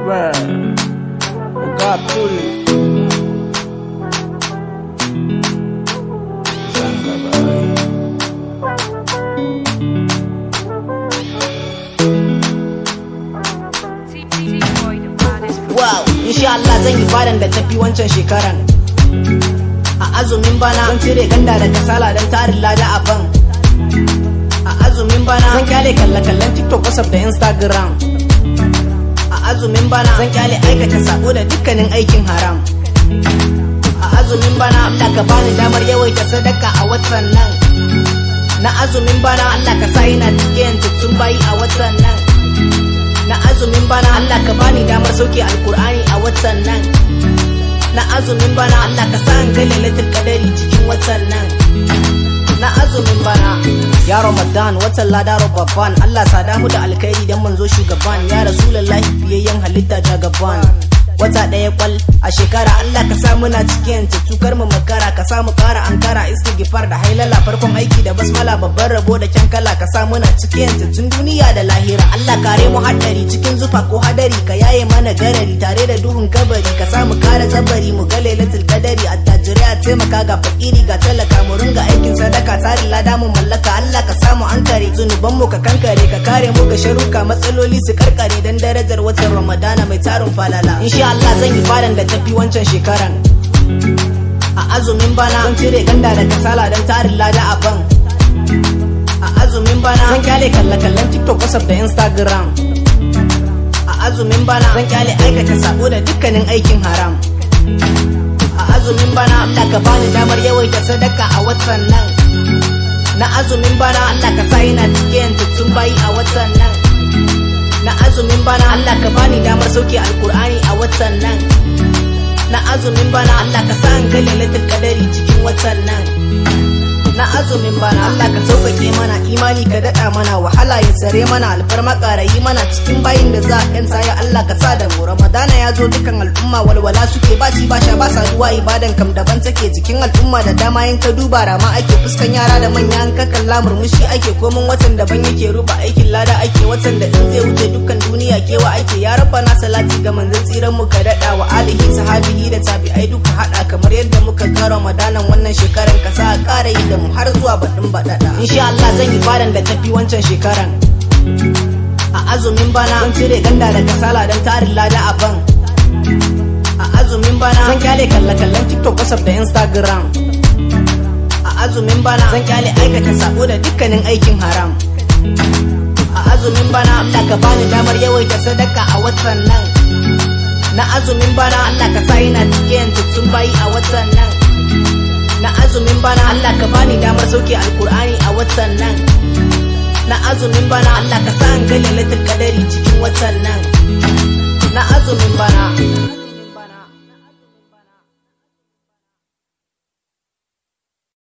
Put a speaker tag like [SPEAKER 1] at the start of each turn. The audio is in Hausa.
[SPEAKER 1] Wow, insha Allah zan yi fadan da tafi wancan shekaran. A azumin bana zan cire ganda da kasala don tarin lada a ban. A azumin bana zan kyale kalle-kallen TikTok, WhatsApp da Instagram. A azumin bana zan kyale aikata sabo da dukkanin aikin haram. A azumin bana Allah ka bani damar yawaita sadaka a watan nan. Na azumin bana Allah ka sa ina cikin tattun bayi a watan nan. Na azumin bana Allah ka bani damar sauke alkur'ani a watan nan. Na azumin bana Allah ka sa in ga lailatul qadari cikin watan nan. Na azumin bana ya Ramadan watan ladaro babban, Allah sada mu da alkhairi dan manzo shugaban, ya rasulullahi biyayyen halitta jagaban. Wata ɗaya kwal a shekara Allah ka sa muna cikin tattukar mu makara, ka sa mu kara ankara istighfar da hailala, farkon aiki da basmala, babban rabo da kyankala, ka sa muna cikin tattun duniya da lahira. Allah kare mu haddari cikin zufa ko hadari, ka yaye mana garari tare da duhun kabari, ka sa mu kara zabari mu ga lailatul qadari. Attajirai a taimaka ga fakiri ga talaka, mu ringa aikin sadaka tarin lada mu mallaka. Allah ka samu ankare zunuban mu ka kankare, ka kare mu ga sharuka matsaloli su karkare dan darajar watan Ramadana mai tarin falala. Insha Allah zan yi fadan da tafi wancan shekaran. A azumin bana zan cire ganda da kasala don tarin lada a ban. A azumin bana zan kyale kalle-kallen TikTok, WhatsApp da Instagram. A azumin bana zan kyale aikata sabo da dukkanin aikin haram. A azumin bana Allah ka bani damar yawaita sadaka a watan nan. Na azumin bana Allah ka sa ina cikin tattun bayi a watan nan. Na azumin bana Allah ka bani damar sauke alkur'ani a watan nan. Na azumin bana Allah ka sa in ga lailatul qadari cikin watan nan. Na azumin bana Allah ka sauƙaƙe mana, imani ka daɗa mana, wahala ya tsare mana, alfarma ƙarayi mana cikin bayin da za a ƴanta, ya Allah ka sa da mu. Ramadana ya zo dukan al'umma walwala suke, ba ci ba sha ba saduwa, ibadan kam daban take jikin al'umma da dama. In ka duba rama ake, fuskan yara da manya in ka kalla murmushi ake, komin watan daban yake, ruba aikin lada ake, watan da in zai wuce dukkan duniya kewa ake. Ya rabbana salati ga manzon tsiran mu ka daɗa, wa alihi sahabihi da tabi'ai duka haɗa, kamar yadda muka ga Ramadanan wannan shekaran, ka sa a ƙara yi da mu har zuwa baɗin baɗaɗa. Insha Allah zan yi fadan da tafi wancan shekaran. A azumin bana zan cire ganda da kasala don tarin lada a ban. A azumin bana zan kyale kalle-kallen TikTok, WhatsApp da Instagram. A azumin bana zan kyale aikata sabo da dukkanin aikin haram. A azumin bana Allah ka bani damar yawaita sadaka a watan nan. Na azumin bana Allah ka sa ina cikin tattun bayi a watan nan. Na azumin bana Allah ka bani damar sauke alkur'ani a watan nan. Na azumin bana Allah ka sa in ga lailatul qadari cikin watan nan. Na azumin bana